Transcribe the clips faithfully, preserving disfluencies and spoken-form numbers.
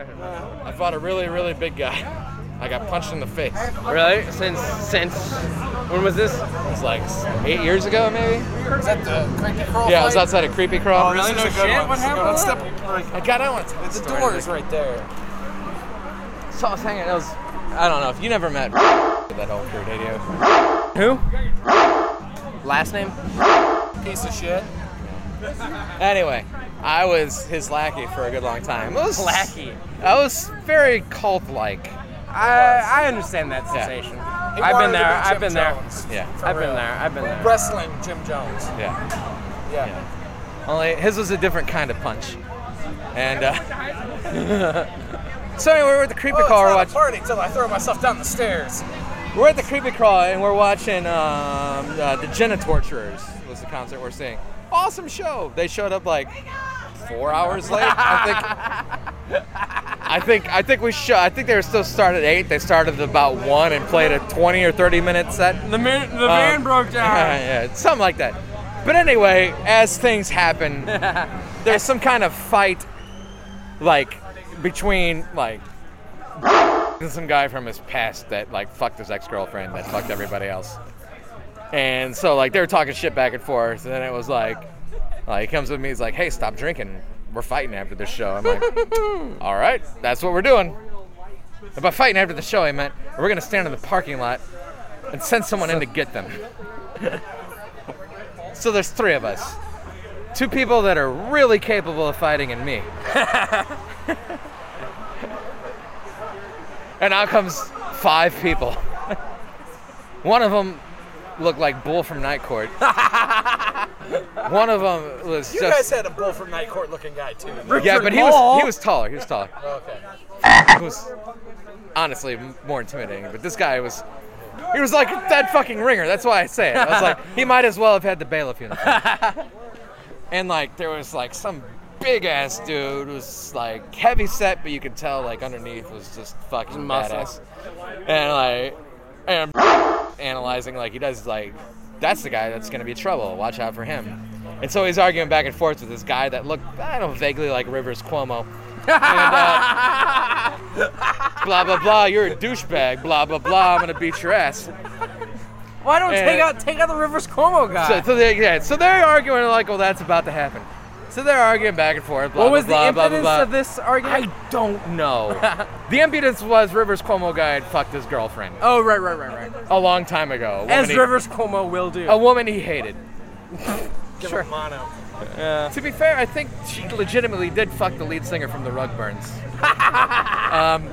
I fought a really, really big guy. I got punched in the face. Really? Since since when was this? It was like eight years ago, maybe. Is that the creepy crawl? Yeah, fight? I was outside of Creepy Crawl. Oh, really? No shit. What happened? Let's step. Like, I got. I want to tell the door is right there. So I was hanging. It was. I don't know if you never met that old Crude idiot. Who? Last name? Piece of shit. Anyway, I was his lackey for a good long time. It was Lackey. I was very cult-like. I I understand that sensation. He I've wanted been to there. be I've Jim been there. Jones. Yeah. For I've been real. there. I've been there. Wrestling Jim Jones. Yeah. Yeah. Yeah. Only his was a different kind of punch. And uh, so anyway, we're at the Creepy Oh, it's Crawl. We're not a watching. party until I throw myself down the stairs. We're at the Creepy Crawl and we're watching um, uh, the Jenna Torturers was the concert we're seeing. Awesome show. They showed up like four hours late. I think. I think. I think we show. I think they were still started at eight. They started at about one and played a twenty or thirty minute set. The man, the van Um, broke down. Yeah, yeah, something like that. But anyway, as things happen, there's some kind of fight, like between like some guy from his past that like fucked his ex-girlfriend that fucked everybody else. And so like they were talking shit back and forth, and then it was like, like he comes with me, he's like, "Hey, stop drinking. We're fighting after this show." I'm like, "All right, that's what we're doing." And by fighting after the show, I meant we're gonna stand in the parking lot and send someone in to get them. So there's three of us, two people that are really capable of fighting, and me. And out comes five people. One of them looked like Bull from Night Court. One of them was You just... guys had a Bull from Night Court looking guy too. Yeah, but he was he was taller. He was taller. Okay. He was honestly more intimidating. But this guy was... He was like that fucking ringer. That's why I say it. I was like, he might as well have had the bailiff uniform. And like, there was like some big ass dude who was like heavy set, but you could tell like underneath was just fucking Muscle. badass. And like, and analyzing like he does like, that's the guy that's gonna be trouble. Watch out for him. And so he's arguing back and forth with this guy that looked, I don't know, vaguely like Rivers Cuomo. And, uh, blah blah blah, you're a douchebag. Blah blah blah, I'm gonna beat your ass. Why don't And- take out take out the Rivers Cuomo guy? So, so they, yeah, so they're arguing like, well, that's about to happen. So they're arguing back and forth. Blah, what was blah, the blah, impetus blah, blah, of this argument? I don't know. The impetus was Rivers Cuomo guy had fucked his girlfriend Oh, right, right, right, right. a long time ago. A woman As he, Rivers Cuomo will do. a woman he hated. Give Sure. him mono. To be fair, I think she legitimately did fuck the lead singer from the Rugburns. um,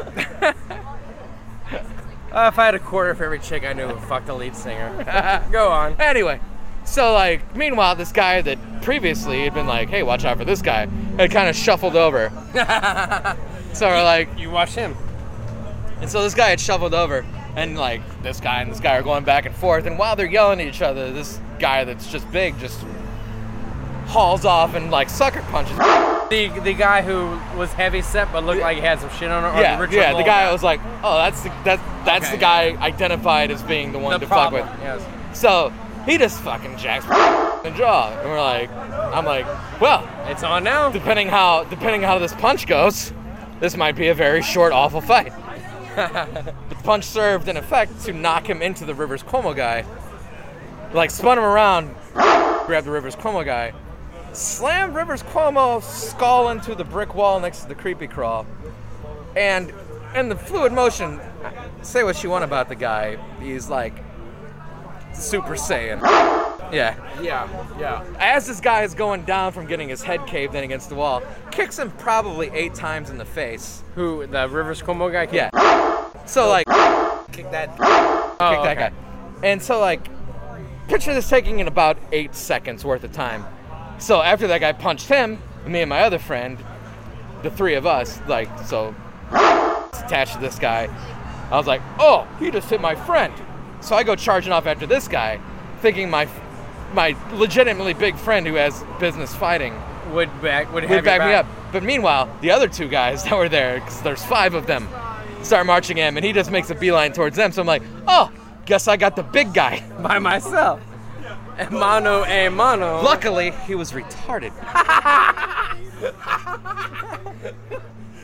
Uh, if I had a quarter for every chick I knew who fucked the lead singer. Go on. Anyway, so like, meanwhile, this guy that previously had been like, hey, watch out for this guy, had kind of shuffled over. So we're like, You watch him. and so this guy had shuffled over, and like, this guy and this guy are going back and forth, and while they're yelling at each other, this guy that's just big just hauls off and like sucker punches. The the guy who was heavy set but looked like he had some shit on it. Or Yeah, the Richard yeah. The Lowell guy was like, "Oh, that's the that that's Okay, the guy identified as being the one the to problem. fuck with." Yes. So he just fucking jacks the jaw, and we're like, "I'm like, well, It's on now. depending how depending how this punch goes, this might be a very short, awful fight." But the punch served in effect to knock him into the Rivers Cuomo guy. Like spun him around, grabbed the Rivers Cuomo guy, slammed Rivers Cuomo skull into the brick wall next to the Creepy Crawl, and in the fluid motion, say what you want about the guy, he's like Super Saiyan. Yeah. Yeah, yeah. As this guy is going down from getting his head caved in against the wall, kicks him probably eight times in the face. Who, the Rivers Cuomo guy? Yeah. So like, Kick that. Oh, kick okay. that guy. And so like, picture this taking in about eight seconds worth of time. So after that guy punched him, me and my other friend, the three of us, like, so attached to this guy, I was like, oh, he just hit my friend. So I go charging off after this guy, thinking my my legitimately big friend who has business fighting Would back would, have would your back me back. up. But meanwhile, the other two guys that were there, because there's five of them, start marching him, and he just makes a beeline towards them. So I'm like, oh, guess I got the big guy. By myself. Mano a mano. Luckily, he was retarded.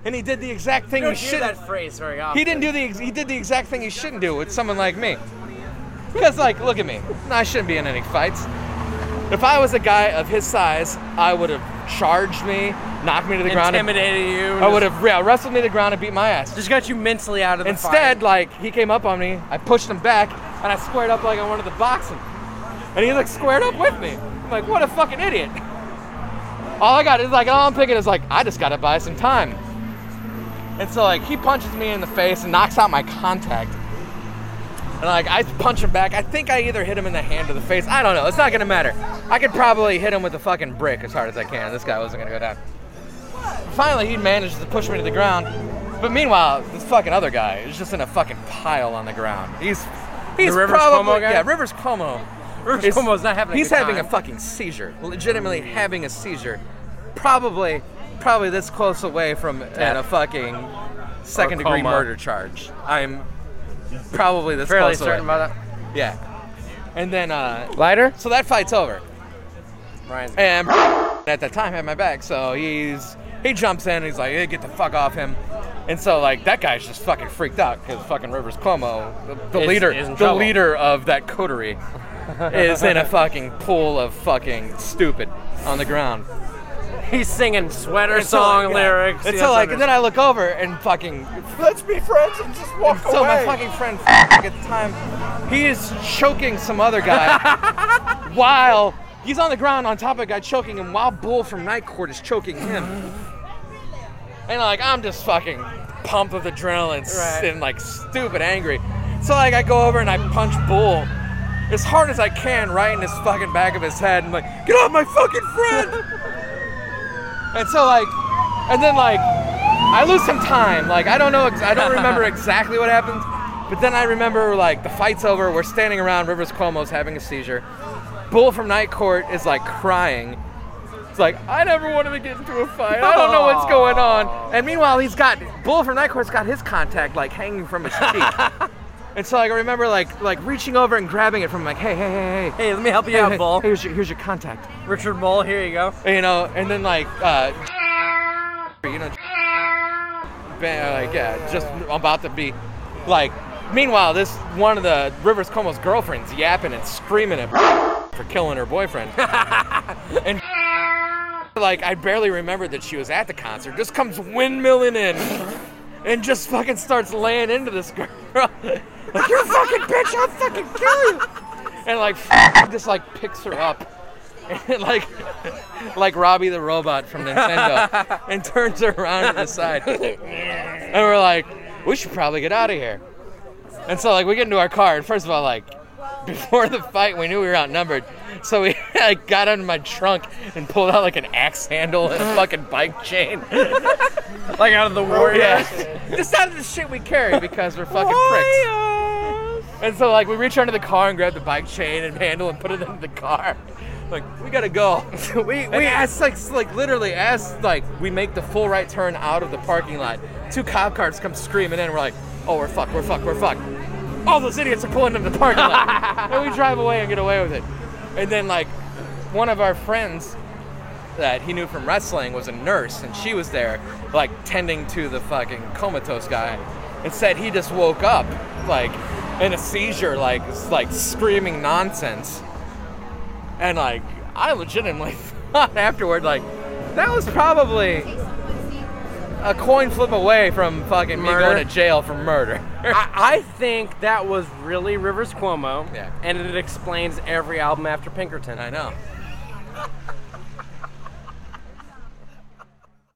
and he did the exact thing You he don't hear shouldn't. that phrase very often. He didn't do the ex- he did the exact thing he shouldn't do with someone like me. Because like, look at me. No, I shouldn't be in any fights. If I was a guy of his size, I would have charged me, knocked me to the ground. and- Intimidated you. I would have yeah, wrestled me to the ground and beat my ass. Just got you mentally out of the Instead, fight. like, he came up on me, I pushed him back, and I squared up like I wanted to box him. And he like squared up with me. I'm like, what a fucking idiot. All I got is like, all I'm thinking is like, I just gotta buy some time. And so like, he punches me in the face and knocks out my contact. And like, I punch him back. I think I either hit him in the hand or the face. I don't know. It's not gonna matter. I could probably hit him with a fucking brick as hard as I can. This guy wasn't gonna go down. Finally, he manages to push me to the ground. But meanwhile, this fucking other guy is just in a fucking pile on the ground. He's he's Rivers probably Cuomo guy? yeah, Rivers Cuomo. Rivers is- Cuomo's not having a He's good having time. a fucking seizure. Legitimately having a seizure. Probably, probably this close away from and a fucking second degree coma. murder charge. I'm probably this Fairly close certain away. about Yeah. And then uh, that. Lighter? so that fight's over. Ryan's And at that time had my back, so he's he jumps in and he's like, hey, get the fuck off him. And so like that guy's just fucking freaked out because fucking Rivers Cuomo, the, the Is- leader, is in the trouble. leader of that coterie, is in a fucking pool of fucking stupid on the ground. He's singing sweater And so, song yeah. lyrics. And He so doesn't like, and then I look over and fucking Let's be friends and just walk so my away. fucking friend at the time, he is choking some other guy while he's on the ground on top of a guy choking him while Bull from Night Court is choking him. And like I'm just fucking pumped with adrenaline Right. and like stupid angry. So like I go over and I punch Bull as hard as I can right in his fucking back of his head and like, get off my fucking friend! And so like, and then like, I lose some time. Like I don't know, ex- I don't remember exactly what happened, but then I remember like the fight's over. We're standing around. Rivers Cuomo's having a seizure. Bull from Night Court is like crying. It's like I never wanted to get into a fight. I don't know what's going on. And meanwhile, he's got Bull from Night Court's got his contact like hanging from his cheek. And so like I remember like like reaching over and grabbing it from like, hey hey hey hey. Hey, let me help you Hey, out, hey, Bull. here's your here's your contact. Richard Bull, here you go. You know, and then like, uh, you know, ba- like yeah, just about to be, like. Meanwhile, this one of the Rivers Cuomo's girlfriends yapping and screaming at for killing her boyfriend, and like I barely remembered that she was at the concert. Just comes windmilling in, and just fucking starts laying into this girl. Like you're a fucking bitch, I'll fucking kill you. And like just like picks her up. And like, like Robbie the Robot from Nintendo, and turns her around to the side. And we're like, we should probably get out of here. And so like we get into our car, and first of all, like before the fight, we knew we were outnumbered, so we like got under my trunk and pulled out like an axe handle and a fucking bike chain. Like out of the Warriors. Yeah, just out of the shit we carry because we're fucking pricks. And so like we reach under the car and grab the bike chain and handle and put it into the car. Like we gotta go. we we as like like literally as like we make the full right turn out of the parking lot, two cop cars come screaming in. And we're like, oh, we're fucked, we're fucked, we're fucked. All those idiots are pulling into the parking lot, and we drive away and get away with it. And then like one of our friends that he knew from wrestling was a nurse, and she was there like tending to the fucking comatose guy, and said he just woke up like in a seizure, like like screaming nonsense. And like, I legitimately thought afterward, like, that was probably a coin flip away from fucking me Murder? going to jail for murder. I, I think that was really Rivers Cuomo. Yeah. And it explains every album after Pinkerton. I know.